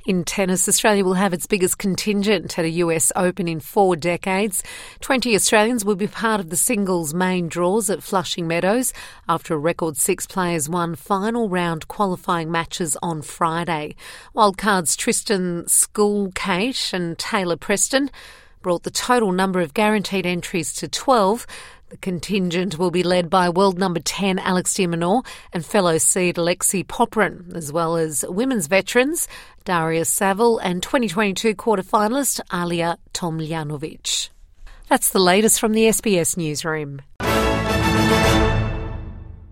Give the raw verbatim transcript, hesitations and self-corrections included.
In tennis, Australia will have its biggest contingent at a U S Open in four decades. twenty Australians will be part of the singles main draws at Flushing Meadows after a record six players won final round qualifying matches on Friday. Wildcards Tristan Skulkate and Taylor Preston brought the total number of guaranteed entries to twelve. The contingent will be led by world number ten Alex de Minaur and fellow seed Alexei Popyrin, as well as women's veterans Daria Saville and twenty twenty-two quarter-finalist Alia Tomljanovic. That's the latest from the S B S newsroom.